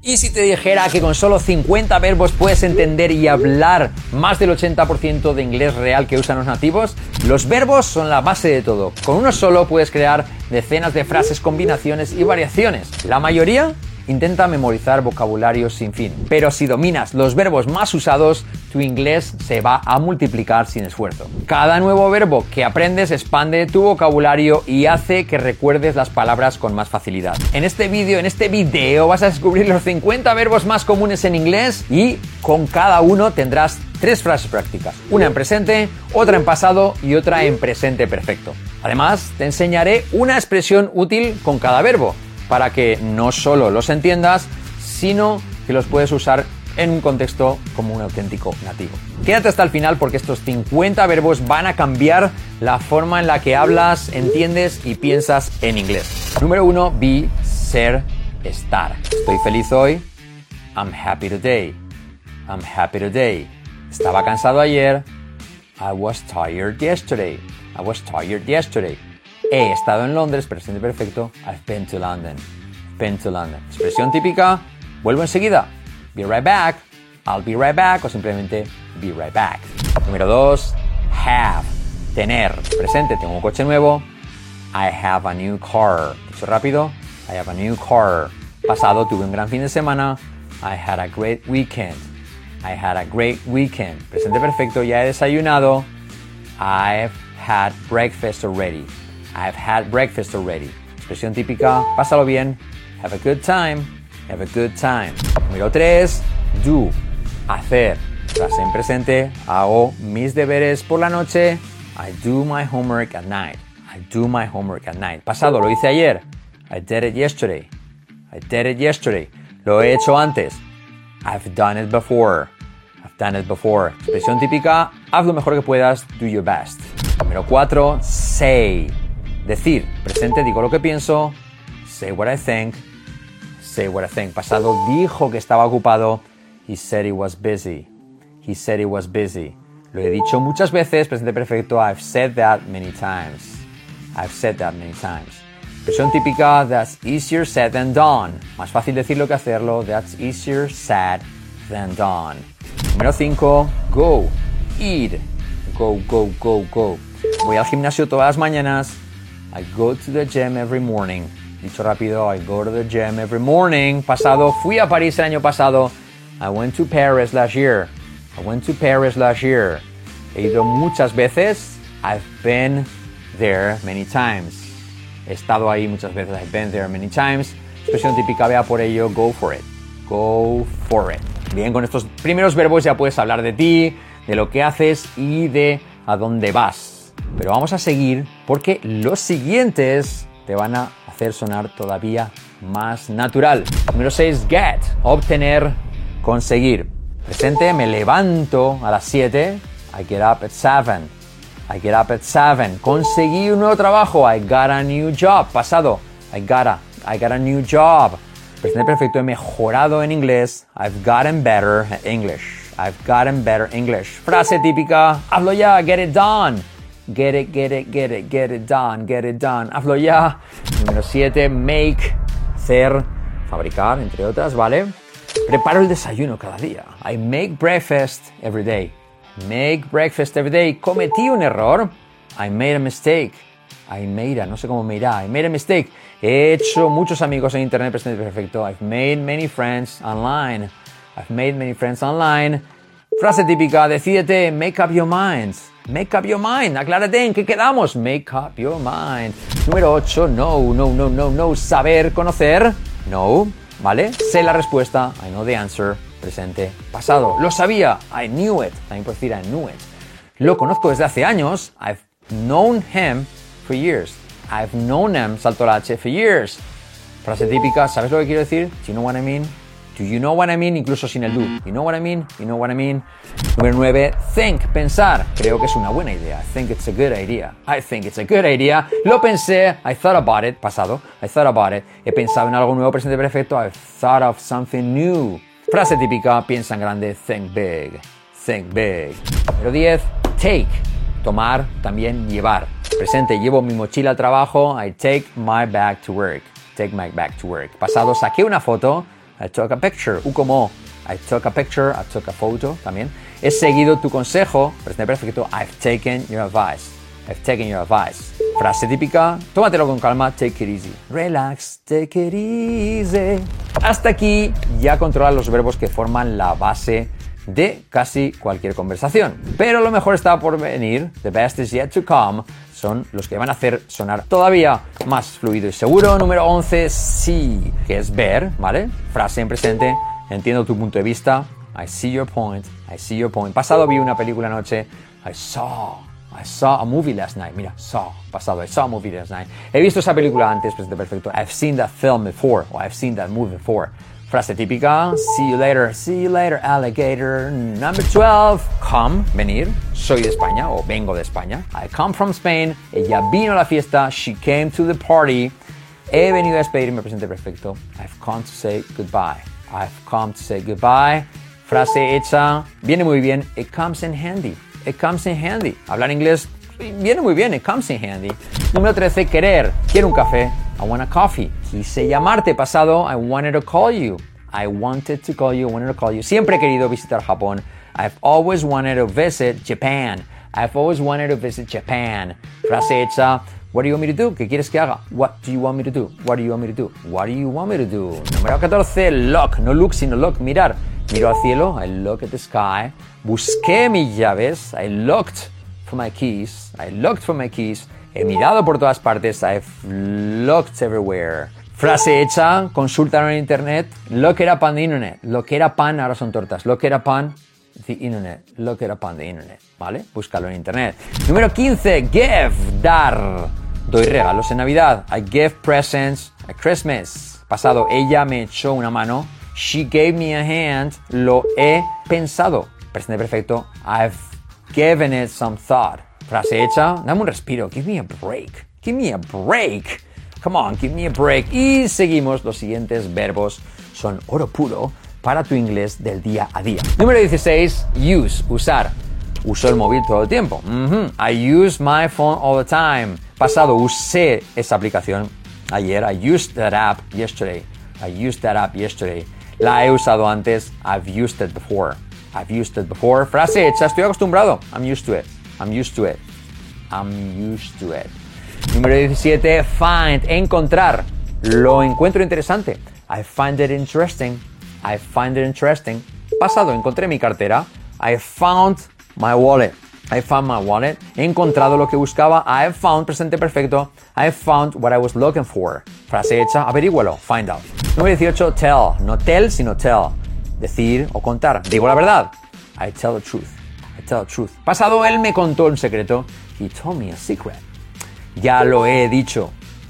Y si te dijera que con solo 50 verbos puedes entender y hablar más del 80% de inglés real que usan los nativos, los verbos son la base de todo. Con uno solo puedes crear decenas de frases, combinaciones y variaciones. La mayoría intenta memorizar vocabulario sin fin. Pero si dominas los verbos más usados, tu inglés se va a multiplicar sin esfuerzo. Cada nuevo verbo que aprendes expande tu vocabulario y hace que recuerdes las palabras con más facilidad. En este video vas a descubrir los 50 verbos más comunes en inglés y con cada uno tendrás 3 frases prácticas. Una en presente, otra en pasado y otra en presente perfecto. Además, te enseñaré una expresión útil con cada verbo, para que no solo los entiendas, sino que los puedes usar en un contexto como un auténtico nativo. Quédate hasta el final porque estos 50 verbos van a cambiar la forma en la que hablas, entiendes y piensas en inglés. Número 1, be, ser, estar. Estoy feliz hoy. I'm happy today. I'm happy today. Estaba cansado ayer. I was tired yesterday. I was tired yesterday. He estado en Londres, presente perfecto. I've been to London. Been to London. Expresión típica, vuelvo enseguida. Be right back. I'll be right back. O simplemente be right back. Número 2, have. Tener. Presente, tengo un coche nuevo. I have a new car. Dicho rápido. I have a new car. Pasado, tuve un gran fin de semana. I had a great weekend. I had a great weekend. Presente perfecto, ya he desayunado. I've had breakfast already. I've had breakfast already. Expresión típica, pásalo bien. Have a good time. Have a good time. Número 3, do. Hacer. Frase en presente, hago mis deberes por la noche. I do my homework at night. I do my homework at night. Pasado, lo hice ayer. I did it yesterday. I did it yesterday. Lo he hecho antes. I've done it before. I've done it before. Expresión típica, haz lo mejor que puedas. Do your best. Número 4, say. Decir, presente, digo lo que pienso. Say what I think. Say what I think. Pasado, dijo que estaba ocupado. He said he was busy. He said he was busy. Lo he dicho muchas veces. Presente perfecto. I've said that many times. I've said that many times. Expresión típica. That's easier said than done. Más fácil decirlo que hacerlo. That's easier said than done. Número 5. Go. Ir. Go, go, go, go. Voy al gimnasio todas las mañanas. I go to the gym every morning. Dicho rápido, I go to the gym every morning. Pasado, fui a París el año pasado. I went to Paris last year. I went to Paris last year. He ido muchas veces. I've been there many times. He estado ahí muchas veces. I've been there many times. Expresión típica, vea por ello, go for it. Go for it. Bien, con estos primeros verbos ya puedes hablar de ti, de lo que haces y de a dónde vas. Pero vamos a seguir porque los siguientes te van a hacer sonar todavía más natural. Número 6, get. Obtener, conseguir. Presente, me levanto a las 7. I get up at 7. I get up at 7. Conseguí un nuevo trabajo. I got a new job. Pasado, I got a new job. Presente perfecto, he mejorado en inglés. I've gotten better at English. I've gotten better English. Frase típica, hazlo ya, get it done. Get it, get it, get it, get it done, get it done. Hazlo ya. Número 7, make, hacer, fabricar, entre otras, ¿vale? Preparo el desayuno cada día. I make breakfast every day. Make breakfast every day. Cometí un error. I made a mistake. No sé cómo me irá. I made a mistake. He hecho muchos amigos en internet, presente perfecto. I've made many friends online. I've made many friends online. Frase típica, decídete, make up your mind. Make up your mind. Aclárate, ¿en qué quedamos? Make up your mind. Número 8, no. Saber, conocer. No, ¿vale? Sé la respuesta. I know the answer. Presente, pasado. Lo sabía. I knew it. También puedo decir I knew it. Lo conozco desde hace años. I've known him for years. I've known him, salto la H, for years. Frase típica, ¿sabes lo que quiero decir? Do you know what I mean? Do you know what I mean? Incluso sin el do. You know what I mean? You know what I mean? Número 9, think, pensar. Creo que es una buena idea. I think it's a good idea. I think it's a good idea. Lo pensé. I thought about it. Pasado. I thought about it. He pensado en algo nuevo, presente perfecto. I've thought of something new. Frase típica, piensa en grande. Think big. Think big. Número 10, take. Tomar, también llevar. Presente, llevo mi mochila al trabajo. I take my bag to work. Take my bag to work. Pasado, saqué una foto. I took a picture. U como I took a picture, I took a photo también. He seguido tu consejo, presente perfecto, I've taken your advice. I've taken your advice. Frase típica, tómatelo con calma, take it easy. Relax, take it easy. Hasta aquí ya controlas los verbos que forman la base de casi cualquier conversación. Pero lo mejor está por venir, the best is yet to come, son los que van a hacer sonar todavía más fluido y seguro. Número 11, see, que es ver, ¿vale? Frase en presente, entiendo tu punto de vista, I see your point, I see your point. Pasado vi una película anoche, I saw a movie last night. Mira, pasado, I saw a movie last night. He visto esa película antes, presente perfecto, I've seen that film before, o I've seen that movie before. Frase típica, see you later, alligator. Number 12, come, venir. Soy de España o vengo de España. I come from Spain. Ella vino a la fiesta. She came to the party. He venido a despedirme, presente perfecto. I've come to say goodbye. I've come to say goodbye. Frase hecha, viene muy bien. It comes in handy. It comes in handy. Hablar inglés viene muy bien. It comes in handy. Número 13, querer. Quiero un café. I want a coffee. Quise llamarte, pasado, I wanted to call you. I wanted to call you, I wanted to call you. Siempre he querido visitar Japón. I've always wanted to visit Japan. I've always wanted to visit Japan. Frase hecha, what do you want me to do? ¿Qué quieres que haga? What do you want me to do? What do you want me to do? What do you want me to do? Número 14, look. No look, sino look, mirar. Miro al cielo, I look at the sky. Busqué mis llaves, I looked for my keys. I looked for my keys. He mirado por todas partes. I've looked everywhere. Frase hecha, consúltalo en internet. Look it up on the internet. Look it up on, ahora son tortas. Look it up on the internet. Look it up on the internet. ¿Vale? Búscalo en internet. Número 15, give, dar. Doy regalos en Navidad. I give presents at Christmas. Pasado, ella me echó una mano. She gave me a hand. Lo he pensado. Presente perfecto. I've given it some thought. Frase hecha, dame un respiro, give me a break, give me a break, come on, give me a break. Y seguimos, los siguientes verbos son oro puro para tu inglés del día a día. Número 16, use, usar. Uso el móvil todo el tiempo. I use my phone all the time. Pasado, usé esa aplicación ayer. I used that app yesterday. I used that app yesterday. La he usado antes. I've used it before. I've used it before. Frase hecha, estoy acostumbrado. I'm used to it. I'm used to it. I'm used to it. Número 17, find, encontrar. Lo encuentro interesante. I find it interesting. I find it interesting. Pasado, encontré mi cartera. I found my wallet. I found my wallet. He encontrado lo que buscaba. I found, presente perfecto. I found what I was looking for. Frase hecha, averígualo. Find out. Número 18, tell. No tell, sino tell. Decir o contar. Digo la verdad. I tell the truth. I tell the truth. Pasado, él me contó un secreto. He told me a secret. Ya lo he dicho.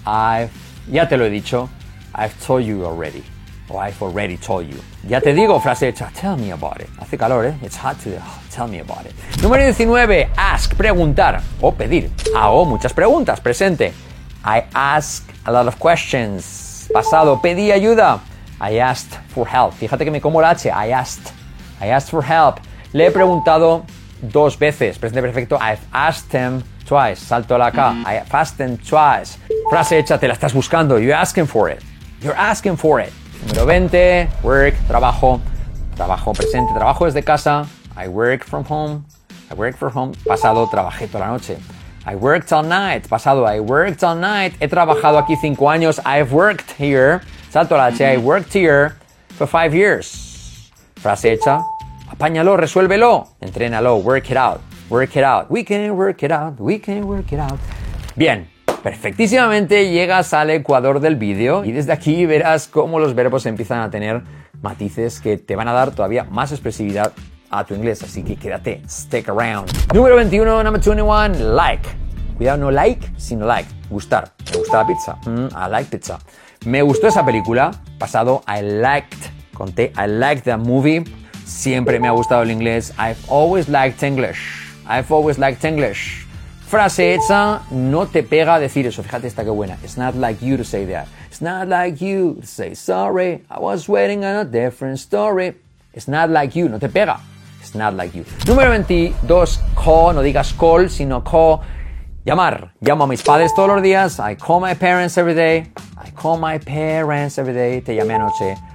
Ya te lo he dicho. I've told you already. Or I've already told you. Ya te digo, frase hecha. Tell me about it. Hace calor, ¿eh? It's hot today. Tell me about it. Número 19. Ask, preguntar. O pedir. Hago muchas preguntas. Presente. I ask a lot of questions. Pasado, pedí ayuda. I asked for help. Fíjate que me como la H. I asked for help. Le he preguntado 2 veces. Presente perfecto. I've asked him twice. Salto la K. I've asked him twice. Frase hecha, te la estás buscando. You're asking for it. You're asking for it. Número 20. Work, trabajo. Trabajo presente. Trabajo desde casa. I work from home. I work from home. Pasado, trabajé toda la noche. I worked all night. Pasado, I worked all night. He trabajado aquí 5 años. I've worked here. Salto la H. I worked here for 5 years. Frase hecha. Apáñalo, resuélvelo. Entrénalo. Work it out. Work it out. We can work it out. We can work it out. Bien. Perfectísimamente llegas al ecuador del vídeo y desde aquí verás cómo los verbos empiezan a tener matices que te van a dar todavía más expresividad a tu inglés. Así que quédate. Stick around. Número 21, number 21, like. Cuidado, no like, sino like. Gustar. Me gusta la pizza. I like pizza. Me gustó esa película. Pasado, I liked. Conté, I liked that movie. Siempre me ha gustado el inglés. I've always liked English. I've always liked English. Frase hecha, no te pega decir eso. Fíjate esta que buena. It's not like you to say that. It's not like you to say sorry. I was waiting on a different story. It's not like you. No te pega. It's not like you. Número 22, call. No digas call, sino call. Llamar. Llamo a mis padres todos los días. I call my parents every day. I call my parents every day. Te llamé anoche.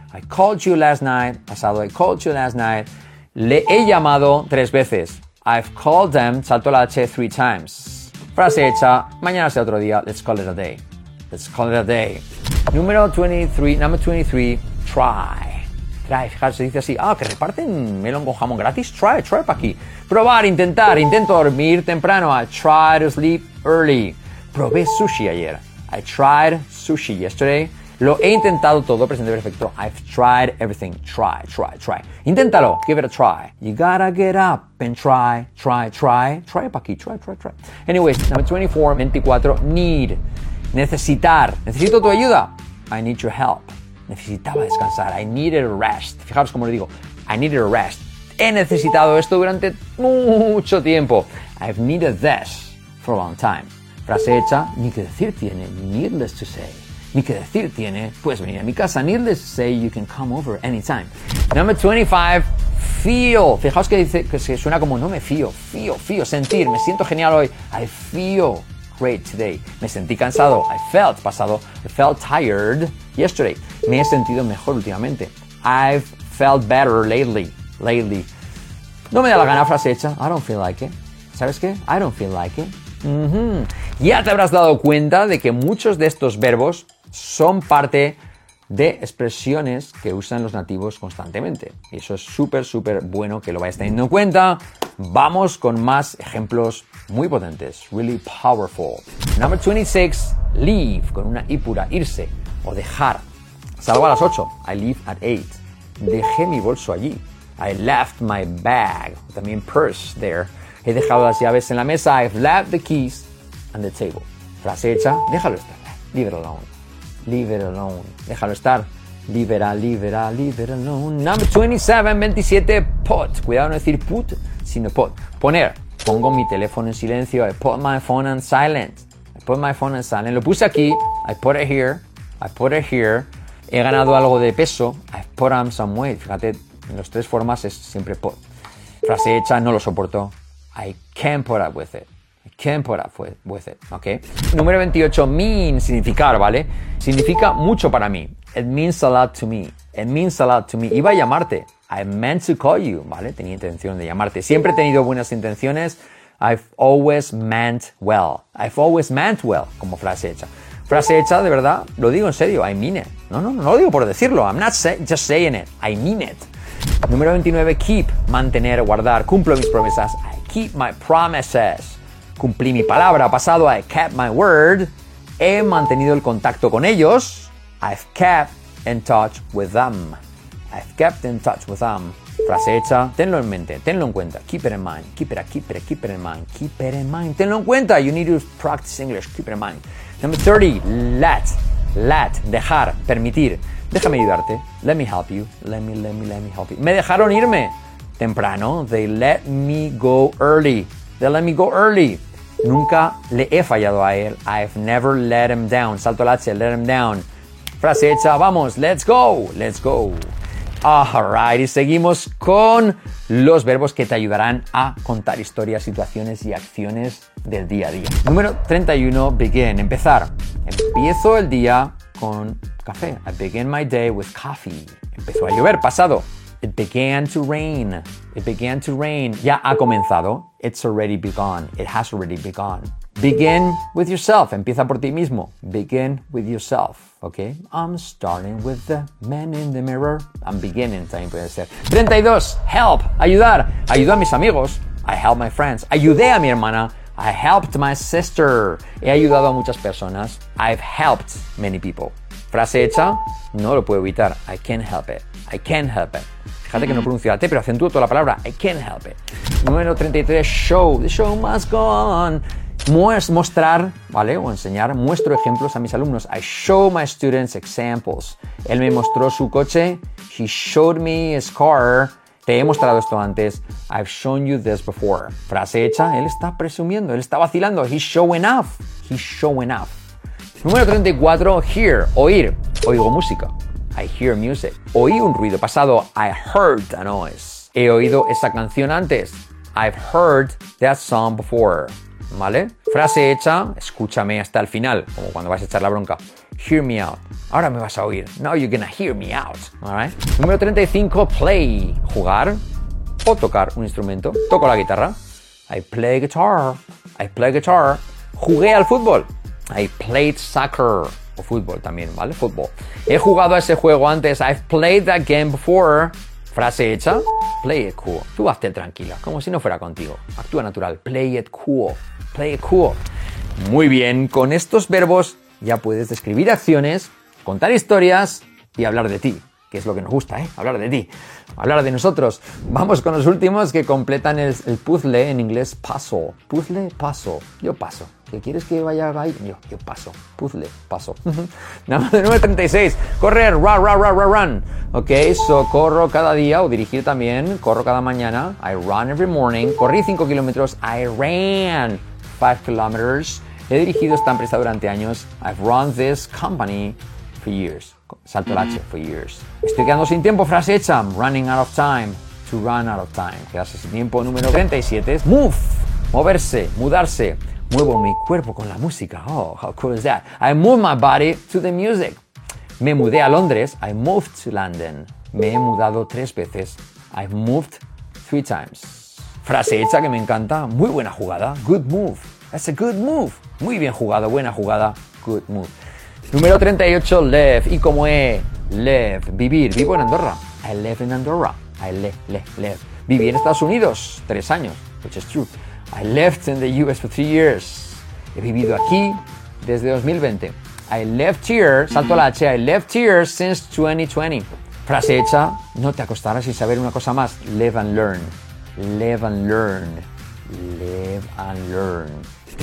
I called you last night. Pasado, I called you last night. Le he llamado 3 veces. I've called them, salto la H 3 times. Frase hecha, mañana será otro día. Let's call it a day. Let's call it a day. Number 23, try. Try, fijaros, se dice así. Que reparten melón con jamón gratis. Try para aquí. Probar, intentar. Intento dormir temprano. I try to sleep early. Probé sushi ayer. I tried sushi yesterday. Lo he intentado todo, presente perfecto. I've tried everything. Try. Inténtalo. Give it a try. You gotta get up and try. Try pa' aquí. Try. Anyways, number 24, need. Necesitar. Necesito tu ayuda. I need your help. Necesitaba descansar. I needed a rest. Fijaros cómo le digo. I needed a rest. He necesitado esto durante mucho tiempo. I've needed this for a long time. Frase hecha, ni que decir tiene. Needless to say. Ni que decir tiene, puedes venir a mi casa. Needless to say, you can come over anytime. Number 25, feel. Fijaos que dice que suena como no me fío. Feel, sentir. Me siento genial hoy. I feel great today. Me sentí cansado. I felt tired yesterday. Me he sentido mejor últimamente. I've felt better lately. No me da la gana, frase hecha. I don't feel like it. ¿Sabes qué? I don't feel like it. Ya te habrás dado cuenta de que muchos de estos verbos son parte de expresiones que usan los nativos constantemente. Y eso es súper bueno que lo vayas teniendo en cuenta. Vamos con más ejemplos muy potentes. Really powerful. Number 26, leave, con una I pura, irse o dejar. Salgo a las 8. I leave at 8. Dejé mi bolso allí. I left my bag, también purse there. He dejado las llaves en la mesa. I've left the keys on the table. Frase hecha, déjalo estar. Leave it alone. Déjalo estar. Leave it alone. Number 27, put. Cuidado no decir put, sino put. Poner. Pongo mi teléfono en silencio. I put my phone on silent. Lo puse aquí. I put it here. He ganado algo de peso. I've put on some weight. Fíjate, en las 3 formas es siempre put. Frase hecha, no lo soporto. I can't put up with it. ¿Ok? Número 28, mean, significar, ¿vale? Significa mucho para mí. It means a lot to me. Iba a llamarte. I meant to call you, ¿vale? Tenía intención de llamarte. Siempre he tenido buenas intenciones. I've always meant well, como frase hecha. Frase hecha, de verdad, lo digo en serio. I mean it. No lo digo por decirlo. I'm not just saying it. I mean it. Número 29, keep, mantener, guardar. Cumplo mis promesas. I keep my promises. Cumplí mi palabra. Pasado, I kept my word. He mantenido el contacto con ellos. I've kept in touch with them. Frase hecha, tenlo en mente, tenlo en cuenta. Keep it in mind. Keep it in mind. Tenlo en cuenta. You need to practice English. Keep it in mind. Number 30, let, dejar, permitir. Déjame ayudarte. Let me help you. Let me help you. Me dejaron irme temprano. They let me go early. Nunca le he fallado a él. I've never let him down. Salto el H, let him down. Frase hecha, vamos, let's go. Alright, y seguimos con los verbos que te ayudarán a contar historias, situaciones y acciones del día a día. Número 31, begin, empezar. Empiezo el día con café. I begin my day with coffee. Empezó a llover. Pasado. It began to rain. Ya ha comenzado. It's already begun. It has already begun. Begin with yourself. Empieza por ti mismo. Begin with yourself. Okay? I'm starting with the man in the mirror. I'm beginning, también puede ser. 32. Help. Ayudar. Ayudo a mis amigos. I help my friends. Ayudé a mi hermana. I helped my sister. He ayudado a muchas personas. I've helped many people. Frase hecha, no lo puedo evitar. I can't help it. Fíjate que no pronuncio la T, pero acentúo toda la palabra. I can't help it. Número 33, show. The show must go on. Mostrar, ¿vale? O enseñar. Muestro ejemplos a mis alumnos. I show my students examples. Él me mostró su coche. He showed me his car. Te he mostrado esto antes. I've shown you this before. Frase hecha, él está presumiendo, él está vacilando. He's showing off. Número 34, hear, oír. Oigo música. I hear music. Oí un ruido. Pasado, I heard a noise. He oído esa canción antes. I've heard that song before. ¿Vale? Frase hecha, escúchame hasta el final, como cuando vas a echar la bronca. Hear me out. Ahora me vas a oír. Now you're gonna hear me out. Alright. Número 35, play. Jugar o tocar un instrumento. Toco la guitarra. I play guitar. I play guitar. Jugué al fútbol. I played soccer. O fútbol también, ¿vale? Fútbol. He jugado a ese juego antes. I've played that game before. Frase hecha. Play it cool. Tú hazte tranquila, como si no fuera contigo. Actúa natural. Play it cool. Play it cool. Muy bien. Con estos verbos ya puedes describir acciones, contar historias y hablar de ti. Que es lo que nos gusta, ¿eh? Hablar de ti. Hablar de nosotros. Vamos con los últimos que completan el puzzle, en inglés puzzle. Puzzle, puzzle. Yo paso. ¿Qué quieres que vaya ahí? Yo paso. Puzzle, paso. Número 36. Correr, run. Ok, so corro cada día o dirigir también. Corro cada mañana. I run every morning. Corrí 5 kilómetros. I ran 5 kilometers. He dirigido esta empresa durante años. I've run this company for years. Salto el H, for years. Estoy quedando sin tiempo, frase hecha. I'm running out of time. To run out of time. Quedarse sin tiempo. Número 37. Move. Moverse, mudarse. Muevo mi cuerpo con la música. Oh, how cool is that? I move my body to the music. Me mudé a Londres. I moved to London. Me he mudado 3 veces. I've moved 3 times. Frase hecha que me encanta. Muy buena jugada. Good move. That's a good move. Muy bien jugado, buena jugada. Good move. Número 38, live. Y como live, vivir. Vivo en Andorra. I live in Andorra. I live. Viví en Estados Unidos 3 años, which is true. I lived in the US for 3 years. He vivido aquí desde 2020. I lived here, salto la H, I lived here since 2020. Frase hecha, no te acostarás sin saber una cosa más. Live and learn. Live and learn. Live and learn.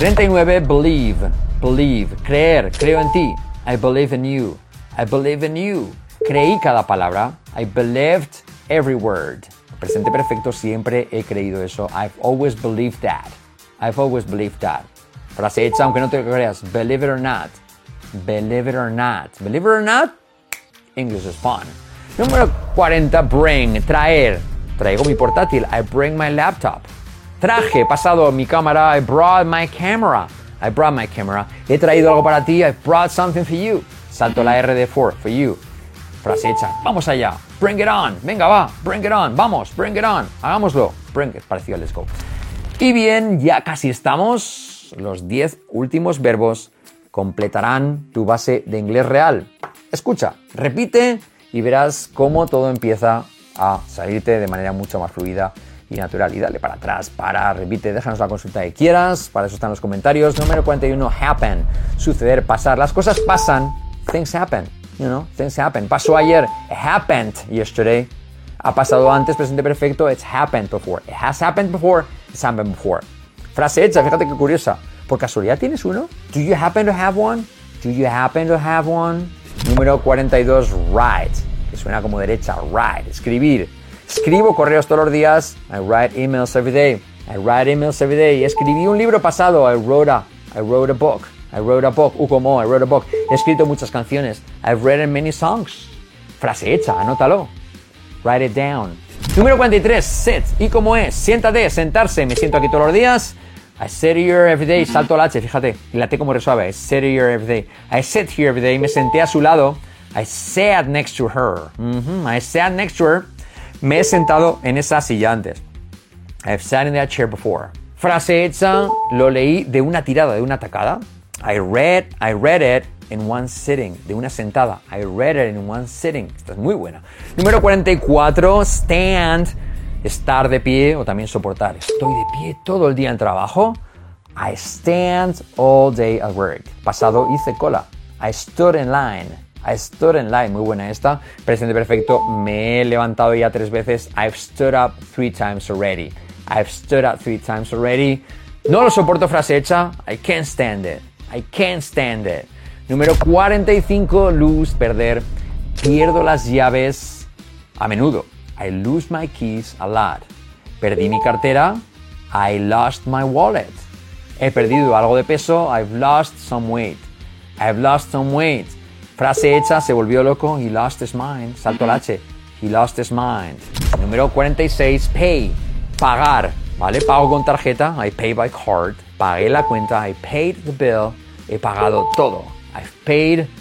39, believe. Believe. Creer. Creo en ti. I believe in you. I believe in you. Creí cada palabra. I believed every word. Presente perfecto, siempre he creído eso. I've always believed that. I've always believed that. Frase hecha, aunque no te lo creas. Believe it or not. Believe it or not. Believe it or not. English is fun. Número 40, bring. Traer. Traigo mi portátil. I bring my laptop. Traje, pasado, mi cámara. I brought my camera. I brought my camera. He traído algo para ti. I brought something for you. Salto la R de for you. Frase hecha. Vamos allá. Bring it on. Venga, va. Bring it on. Vamos. Bring it on. Hagámoslo. Bring it. Parecido al let's go. Y bien, ya casi estamos. Los 10 últimos verbos completarán tu base de inglés real. Escucha, repite y verás cómo todo empieza a salirte de manera mucho más fluida y natural. Y dale para atrás, repite, déjanos la consulta que quieras. Para eso están los comentarios. Número 41, happen. Suceder, pasar. Las cosas pasan. Things happen. You know, things happen. Pasó ayer. It happened yesterday. Ha pasado antes, presente perfecto. It's happened before. It has happened before. It's happened before. Frase hecha, fíjate qué curiosa. ¿Por casualidad tienes uno? Do you happen to have one? Do you happen to have one? Número 42, write. Que suena como derecha. Write. Escribir. Escribo correos todos los días. I write emails every day. I write emails every day. Escribí un libro pasado. I wrote a book. I wrote a book. Como, I wrote a book. He escrito muchas canciones. I've written many songs. Frase hecha, anótalo. Write it down. Número 43, sit. ¿Y cómo es? Siéntate, sentarse. Me siento aquí todos los días. I sit here every day. Salto la H, fíjate. Y la T como resuave. I sit here every day. I sit here every day. Me senté a su lado. I sat next to her. I sat next to her. Me he sentado en esa silla antes. I've sat in that chair before. Frase hecha, lo leí de una tirada, de una tacada. I read it in one sitting. De una sentada. I read it in one sitting. Esta es muy buena. Número 44, stand. Estar de pie o también soportar. Estoy de pie todo el día en trabajo. I stand all day at work. Pasado, hice cola. I stood in line. I stood in line. Muy buena esta. Presente perfecto. Me he levantado ya 3 veces. I've stood up 3 times already. I've stood up 3 times already. No lo soporto, frase hecha. I can't stand it. I can't stand it. Número 45, lose, perder. Pierdo las llaves a menudo. I lose my keys a lot. Perdí mi cartera. I lost my wallet. He perdido algo de peso. I've lost some weight. I've lost some weight. Frase hecha, se volvió loco. He lost his mind. Salto el H. He lost his mind. Número 46, pay. Pagar. ¿Vale? Pago con tarjeta. I pay by card. Pagué la cuenta. I paid the bill. He pagado todo. I've paid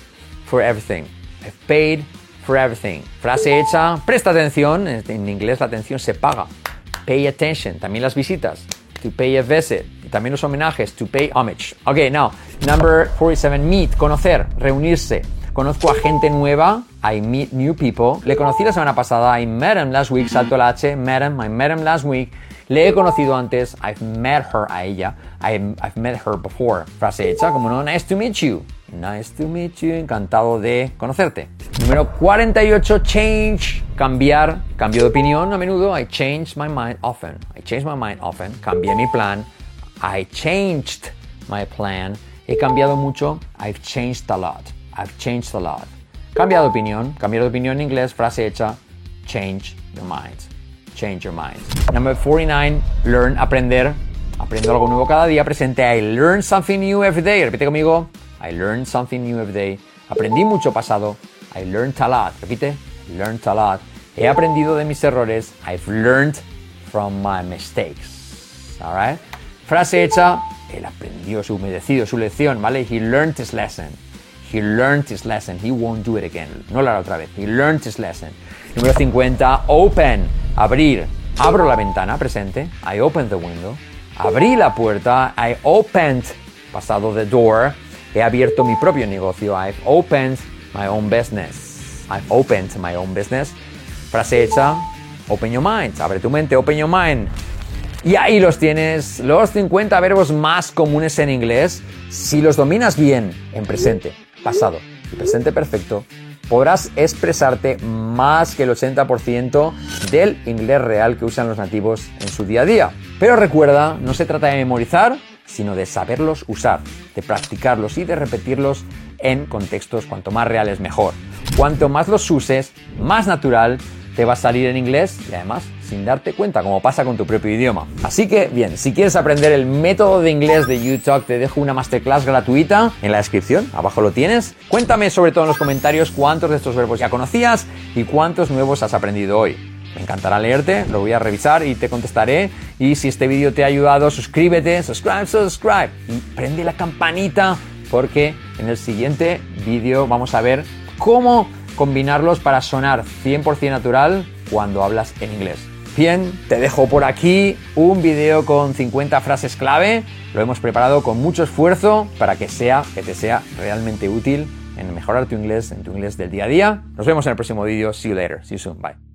for everything. I've paid for everything. Frase hecha, presta atención. En inglés la atención se paga. Pay attention. También las visitas. To pay a visit. Y también los homenajes. To pay homage. Ok, now, number 47, meet, conocer, reunirse. Conozco a gente nueva. I meet new people. Le conocí la semana pasada. I met him last week. Salto la H. Met him. I met him last week. Le he conocido antes. I've met her, a ella. I've met her before. Frase hecha, como no, nice to meet you. Nice to meet you. Encantado de conocerte. Número 48, change. Cambiar. Cambio de opinión a menudo. I changed my mind often. I changed my mind often. Cambié mi plan. I changed my plan. He cambiado mucho. I've changed a lot. I've changed a lot. Cambiar de opinión. Cambiar de opinión en inglés. Frase hecha. Change your mind. Change your mind. Number 49, learn, aprender. Aprendo algo nuevo cada día. Presente, I learn something new every day. Repite conmigo. I learn something new every day. Aprendí mucho pasado. I learned a lot. Repite. Learned a lot. He aprendido de mis errores. I've learned from my mistakes. Alright. Frase hecha. Él aprendió su lección, ¿vale? He learned his lesson. He learned his lesson. He won't do it again. No lo hará otra vez. He learned his lesson. Número 50. Open. Abrir. Abro la ventana. Presente. I opened the window. Abrí la puerta. I opened. Pasado the door. He abierto mi propio negocio. I've opened my own business. I've opened my own business. Frase hecha. Open your mind. Abre tu mente. Open your mind. Y ahí los tienes. Los 50 verbos más comunes en inglés. Si los dominas bien en presente, pasado y presente perfecto, podrás expresarte más que el 80% del inglés real que usan los nativos en su día a día. Pero recuerda, no se trata de memorizar, sino de saberlos usar, de practicarlos y de repetirlos en contextos cuanto más reales mejor. Cuanto más los uses, más natural te va a salir en inglés y además sin darte cuenta, como pasa con tu propio idioma. Así que, bien, si quieres aprender el método de inglés de UTalk, te dejo una masterclass gratuita en la descripción, abajo lo tienes. Cuéntame sobre todo en los comentarios cuántos de estos verbos ya conocías y cuántos nuevos has aprendido hoy. Me encantará leerte, lo voy a revisar y te contestaré. Y si este vídeo te ha ayudado, suscríbete, subscribe y prende la campanita porque en el siguiente vídeo vamos a ver cómo combinarlos para sonar 100% natural cuando hablas en inglés. Bien, te dejo por aquí un video con 50 frases clave. Lo hemos preparado con mucho esfuerzo para que te sea realmente útil en mejorar tu inglés, en tu inglés del día a día. Nos vemos en el próximo vídeo. See you later. See you soon. Bye.